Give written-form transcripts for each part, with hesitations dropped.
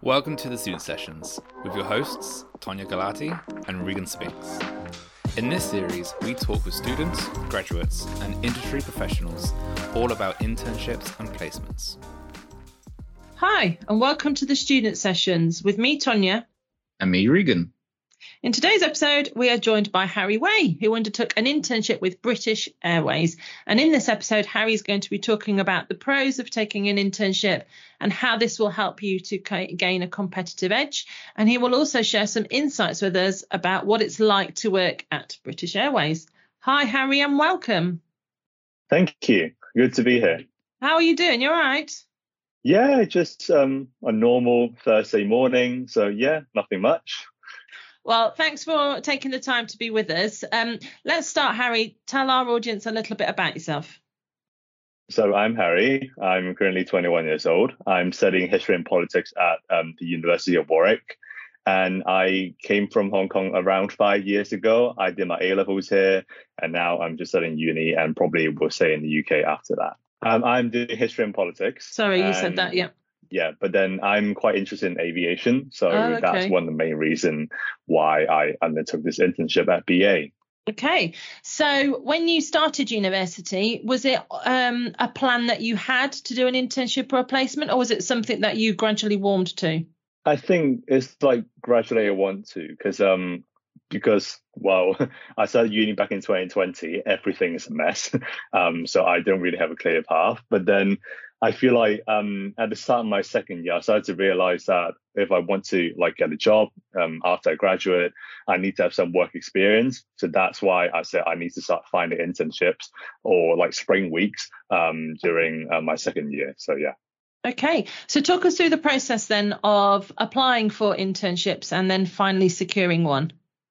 Welcome to the Student Sessions with your hosts, Tonya Galati and Regan Spinks. In this series, we talk with students, graduates, and industry professionals all about internships and placements. Hi, and welcome to the Student Sessions with me, Tonya. And me, Regan. In today's episode, we are joined by Harry Way, who undertook an internship with British Airways. And in this episode, Harry's going to be talking about the pros of taking an internship and how this will help you to gain a competitive edge. And he will also share some insights with us about what it's like to work at British Airways. Hi, Harry, and welcome. Thank you. Good to be here. How are you doing? You all right? Yeah, just a normal Thursday morning. So yeah, nothing much. Well, thanks for taking the time to be with us. Let's start, Harry. Tell our audience a little bit about yourself. So I'm Harry. I'm currently 21 years old. I'm studying history and politics at the University of Warwick. And I came from Hong Kong around 5 years ago. I did my A-levels here, and now I'm just studying uni and probably will stay in the UK after that. I'm doing history and politics. Sorry, you said that, yeah. Yeah, but then I'm quite interested in aviation. So That's one of the main reasons why I undertook this internship at BA. Okay. So when you started university, was it a plan that you had to do an internship or a placement, or was it something that you gradually warmed to? I think it's like gradually I want to, because I started uni back in 2020. Everything is a mess. So I don't really have a clear path. But then I feel like at the start of my second year, I started to realize that if I want to get a job after I graduate, I need to have some work experience. So that's why I said I need to start finding internships or spring weeks during my second year. So yeah. Okay, so talk us through the process then of applying for internships and then finally securing one.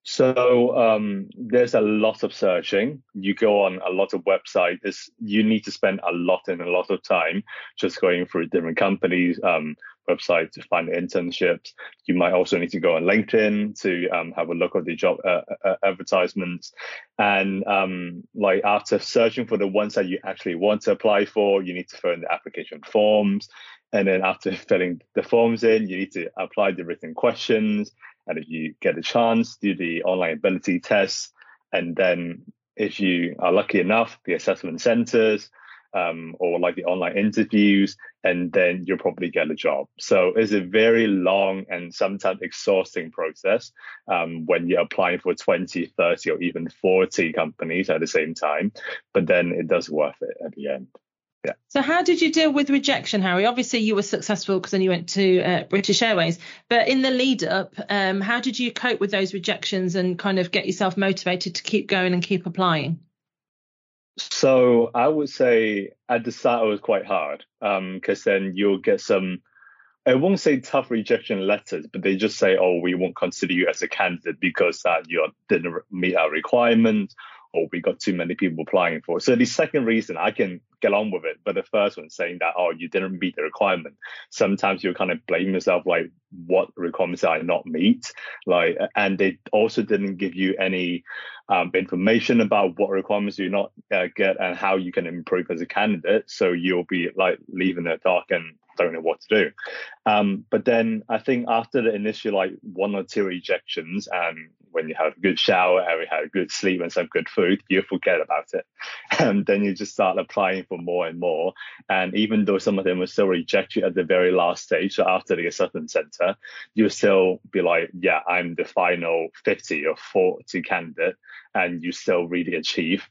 So there's a lot of searching. You go on a lot of websites. You need to spend a lot of time just going through different companies' websites to find internships. You might also need to go on LinkedIn to have a look at the job advertisements. And after searching for the ones that you actually want to apply for, you need to fill in the application forms. And then after filling the forms in, you need to apply the written questions. And if you get a chance, do the online ability tests. And then if you are lucky enough, the assessment centers or the online interviews, and then you'll probably get a job. So it's a very long and sometimes exhausting process when you're applying for 20, 30, or even 40 companies at the same time. But then it does worth it at the end. Yeah. So how did you deal with rejection, Harry? Obviously, you were successful because then you went to British Airways. But in the lead up, how did you cope with those rejections and kind of get yourself motivated to keep going and keep applying? So I would say at the start it was quite hard because then you'll get some, I won't say tough rejection letters, but they just say, oh, we won't consider you as a candidate because you didn't meet our requirements, or we got too many people applying for. So the second reason I can get on with it, but the first one saying that, oh, you didn't meet the requirement. Sometimes you kind of blame yourself, what requirements did I not meet? And they also didn't give you any information about what requirements you not get and how you can improve as a candidate. So you'll be leaving the dark and don't know what to do. But then I think after the initial one or two rejections, and when you have a good shower and we had a good sleep and some good food, you forget about it. And then you just start applying for more and more. And even though some of them will still reject you at the very last stage, so after the assessment center, you'll still be yeah, I'm the final 50 or 40 candidate, and you still really achieve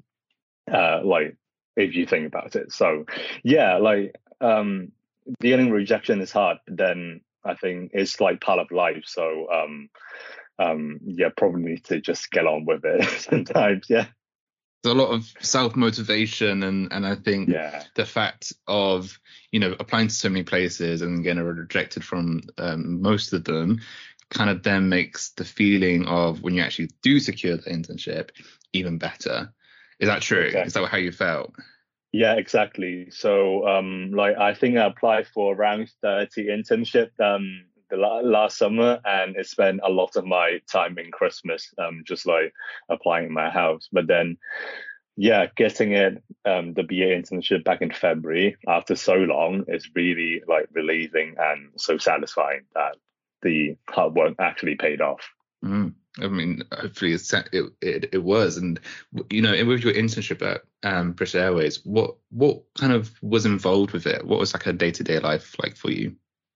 if you think about it. So yeah, dealing with rejection is hard, but then I think it's part of life. So probably need to just get on with it sometimes. Yeah. There's a lot of self-motivation and I think the fact of, applying to so many places and getting rejected from most of them kind of then makes the feeling of when you actually do secure the internship even better. Is that true? Exactly. Is that how you felt? Yeah, exactly. So I think I applied for around 30 internship the last summer, and I spent a lot of my time in Christmas just applying in my house. But then yeah, getting it the BA internship back in February after so long is really like relieving and so satisfying that the hard work actually paid off. I mean, hopefully it was. And you know, with your internship at British Airways, what kind of was involved with it? What was like a day-to-day life like for you?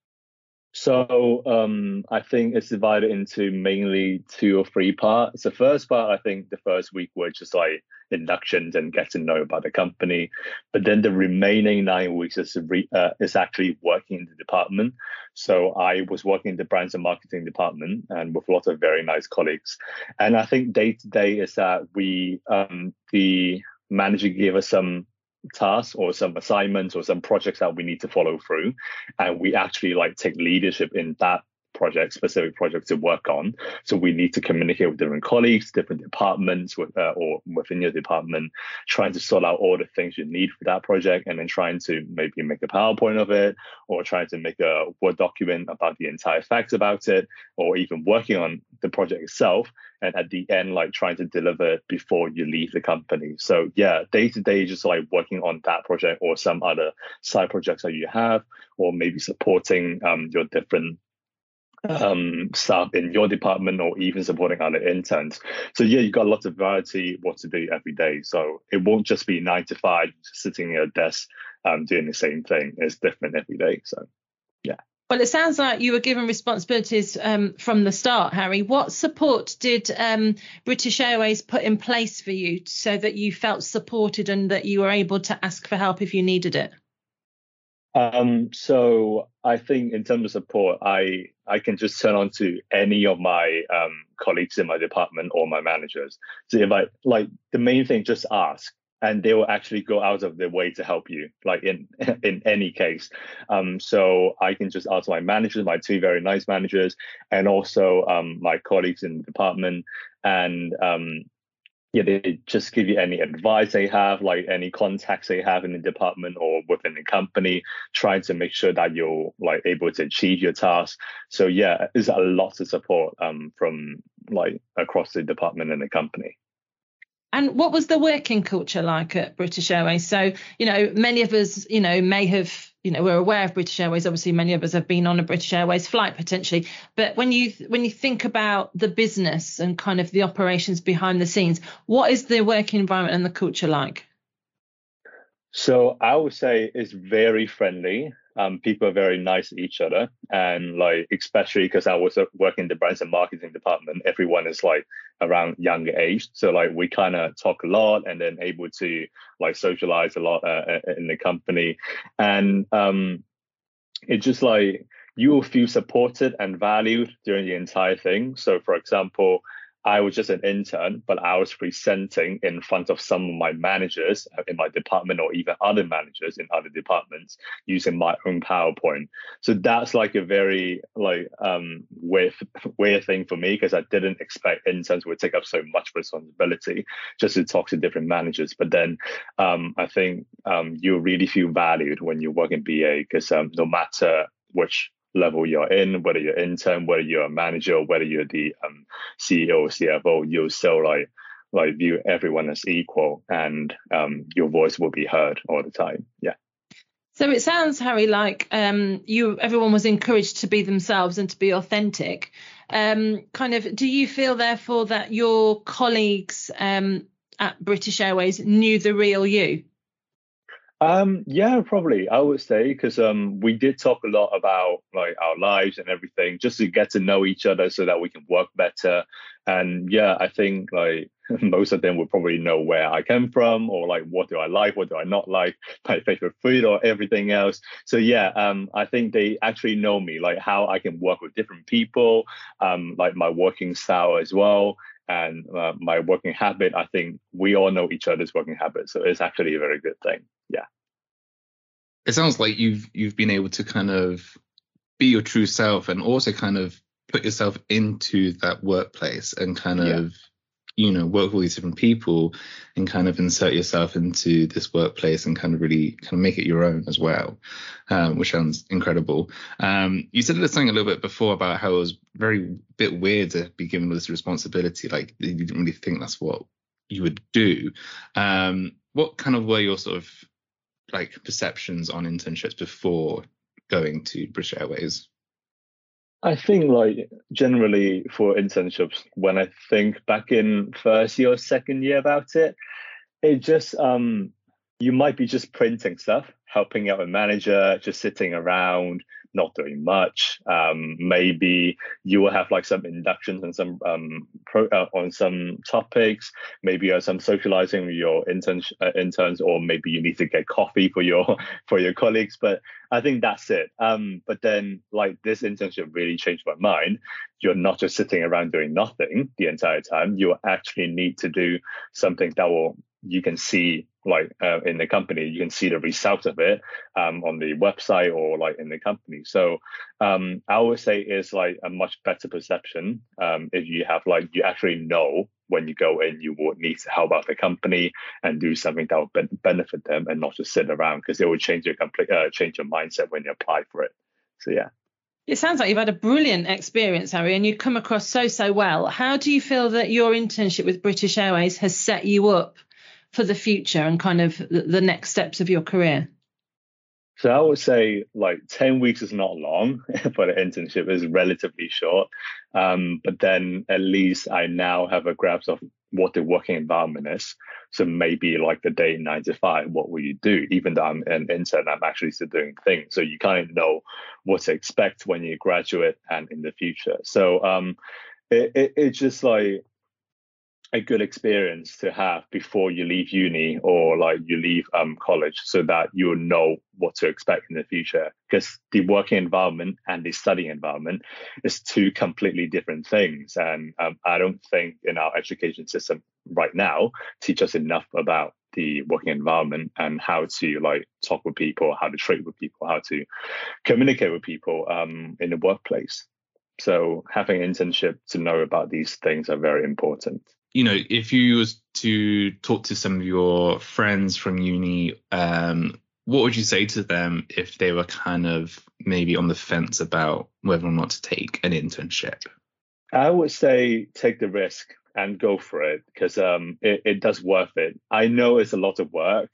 So I think it's divided into mainly 2 or 3 parts. The first part, I think the first week were just like inductions and get to know about the company. But then the remaining 9 weeks is actually working in the department. So I was working in the brands and marketing department and with lots of very nice colleagues. And I think day to day is that the manager gave us some tasks or some assignments or some projects that we need to follow through, and we actually like take leadership in that specific project to work on. So we need to communicate with different colleagues, different departments or within your department, trying to sort out all the things you need for that project, and then trying to maybe make a PowerPoint of it, or trying to make a Word document about the entire facts about it, or even working on the project itself. And at the end, like trying to deliver it before you leave the company. So yeah, day to day, just like working on that project or some other side projects that you have, or maybe supporting your different staff in your department, or even supporting other interns. So yeah, you got lots of variety what to do every day. So it won't just be 9 to 5 sitting at a desk doing the same thing. It's different every day. So yeah. Well, it sounds like you were given responsibilities from the start, Harry. What support did British Airways put in place for you so that you felt supported and that you were able to ask for help if you needed it? So I think in terms of support, I can just turn on to any of my colleagues in my department or my managers. So if I like, the main thing, just ask, and they will actually go out of their way to help you, like in any case. So I can just ask my managers, my 2 very nice managers, and also my colleagues in the department, and yeah, they just give you any advice they have, like any contacts they have in the department or within the company, trying to make sure that you're like able to achieve your task. So yeah, there's a lot of support from like across the department and the company. And what was the working culture like at British Airways? So, you know, many of us, you know, may have, you know, we're aware of British Airways. Obviously, many of us have been on a British Airways flight potentially. But when you think about the business and kind of the operations behind the scenes, what is the working environment and the culture like? So I would say it's very friendly. People are very nice to each other, and like especially because I was working in the brands and marketing department, everyone is like around younger age, so like we kind of talk a lot and then able to like socialize a lot in the company, and it's just like you will feel supported and valued during the entire thing. So for example, I was just an intern, but I was presenting in front of some of my managers in my department, or even other managers in other departments, using my own PowerPoint. So that's like a very like weird thing for me, because I didn't expect interns would take up so much responsibility just to talk to different managers. But then I think you really feel valued when you work in BA, because no matter which level you're in, whether you're intern, whether you're a manager, or whether you're the CEO or CFO, you'll still like view everyone as equal, and your voice will be heard all the time. Yeah. So it sounds, Harry, like everyone was encouraged to be themselves and to be authentic. Kind of, do you feel therefore that your colleagues at British Airways knew the real you? Yeah, probably, I would say, because we did talk a lot about like our lives and everything, just to get to know each other so that we can work better. And yeah, I think like most of them would probably know where I come from, or like what do I like, what do I not like, my favorite food, or everything else. So yeah, I think they actually know me, like how I can work with different people, like my working style as well. And my working habit, I think we all know each other's working habits. So it's actually a very good thing. Yeah. It sounds like you've been able to kind of be your true self, and also kind of put yourself into that workplace and kind of, you know, work with all these different people and kind of insert yourself into this workplace and kind of really kind of make it your own as well, which sounds incredible. You said something a little bit before about how it was very bit weird to be given this responsibility. Like you didn't really think that's what you would do. What kind of were your sort of like perceptions on internships before going to British Airways? I think like generally for internships, when I think back in first year or second year about it, it just you might be just printing stuff, helping out a manager, just sitting around, not doing much. Maybe you will have like some inductions and some on some topics. Maybe you have some socializing with your interns, or maybe you need to get coffee for your colleagues. But I think that's it. But then like this internship really changed my mind. You're not just sitting around doing nothing the entire time. You actually need to do something that you can see like in the company, you can see the result of it on the website or like in the company. So I would say it's like a much better perception if you have like, you actually know when you go in, you will need to help out the company and do something that will benefit them, and not just sit around, because it will change your mindset when you apply for it. So yeah. It sounds like you've had a brilliant experience, Harry, and you come across so well. How do you feel that your internship with British Airways has set you up for the future and kind of the next steps of your career? So I would say like 10 weeks is not long for the internship, is relatively short. But then at least I now have a grasp of what the working environment is. So maybe like the day 9 to 5, what will you do? Even though I'm an intern, I'm actually still doing things. So you kind of know what to expect when you graduate and in the future. So it's just like a good experience to have before you leave uni or like you leave college, so that you'll know what to expect in the future. Because the working environment and the studying environment is two completely different things. And I don't think in our education system right now teach us enough about the working environment and how to like talk with people, how to trade with people, how to communicate with people in the workplace. So having an internship to know about these things are very important. You know, if you was to talk to some of your friends from uni, what would you say to them if they were kind of maybe on the fence about whether or not to take an internship? I would say take the risk and go for it, because it does worth it. I know it's a lot of work.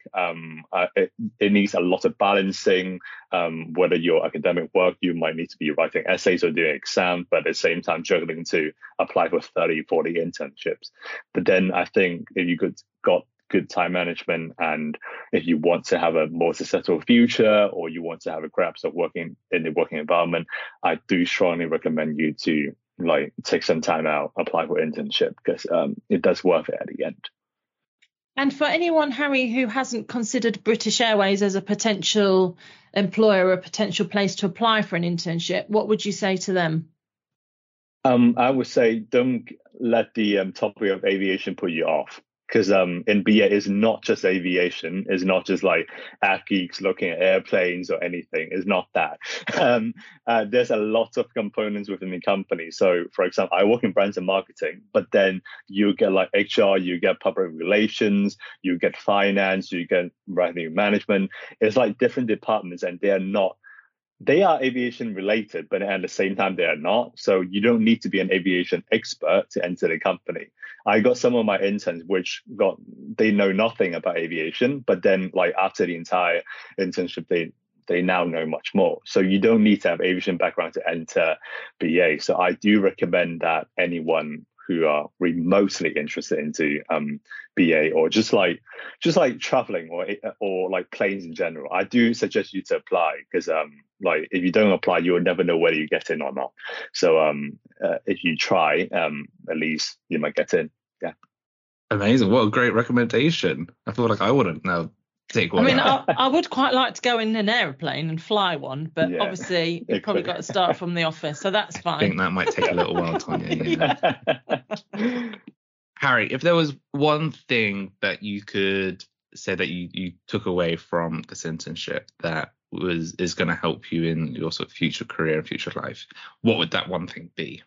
It needs a lot of balancing. Whether your academic work, you might need to be writing essays or doing exams, but at the same time juggling to apply for 30, 40 internships. But then I think if you got good time management, and if you want to have a more successful future, or you want to have a grasp of working in the working environment, I do strongly recommend you to like take some time out, apply for internship, because it does worth it at the end. And for anyone, Harry, who hasn't considered British Airways as a potential employer or a potential place to apply for an internship, what would you say to them? I would say don't let the topic of aviation put you off. Because in BA, it's not just aviation. It's not just like geeks looking at airplanes or anything. It's not that. There's a lot of components within the company. So, for example, I work in brands and marketing, but then you get like HR, you get public relations, you get finance, you get revenue management. It's like different departments, and they are aviation related, but at the same time, they are not. So you don't need to be an aviation expert to enter the company. I got some of my interns they know nothing about aviation, but then like after the entire internship, they now know much more. So you don't need to have aviation background to enter BA. So I do recommend that anyone who are remotely interested into BA, or just like traveling or like planes in general, I do suggest you to apply, because like if you don't apply, you will never know whether you get in or not. So if you try, at least you might get in. Yeah. Amazing. What a great recommendation. I feel like I wouldn't now take one. I mean, I would quite like to go in an airplane and fly one, but obviously you've probably got to start from the office, so that's fine. I think that might take a little while, Tonya. Yeah. Harry, if there was one thing that you could say that you took away from this internship that is going to help you in your sort of future career and future life, what would that one thing be?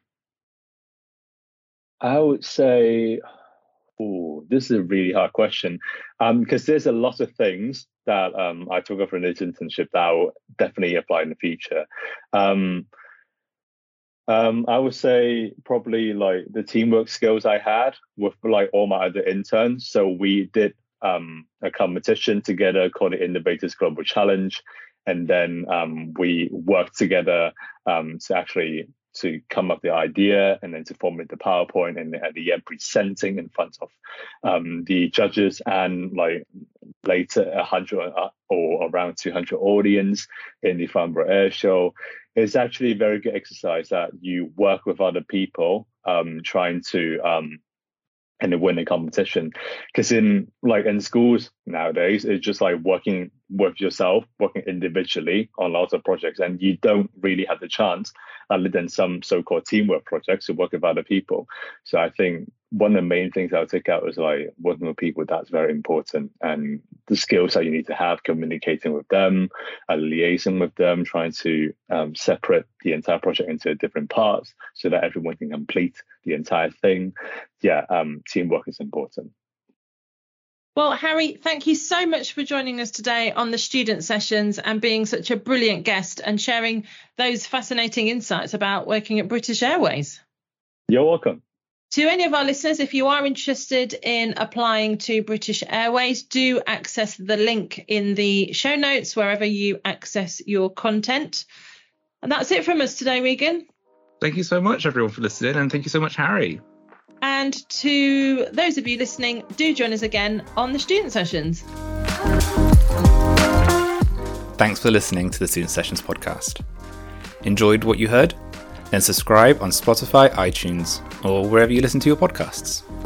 I would say, this is a really hard question, because there's a lot of things that I took up from this internship that I will definitely apply in the future. I would say probably like the teamwork skills I had with like all my other interns. So we did a competition together called the Innovators Global Challenge. And then we worked together to come up with the idea and then to formulate the PowerPoint and at the end presenting in front of the judges and like later 100 or around 200 audience in the Farnborough Air Show. It's actually a very good exercise that you work with other people trying to and win a competition, because in schools nowadays it's just like working with yourself, working individually on lots of projects, and you don't really have the chance other than some so-called teamwork projects to work with other people. So I think one of the main things I'll take out is like working with people. That's very important, and the skills that you need to have, communicating with them, liaising with them, trying to separate the entire project into different parts so that everyone can complete the entire thing. Teamwork is important. Well, Harry, thank you so much for joining us today on the Student Sessions and being such a brilliant guest and sharing those fascinating insights about working at British Airways. You're welcome. To any of our listeners, if you are interested in applying to British Airways, do access the link in the show notes wherever you access your content. And that's it from us today, Regan. Thank you so much, everyone, for listening. And thank you so much, Harry. And to those of you listening, do join us again on the Student Sessions. Thanks for listening to the Student Sessions podcast. Enjoyed what you heard? Then subscribe on Spotify, iTunes, or wherever you listen to your podcasts.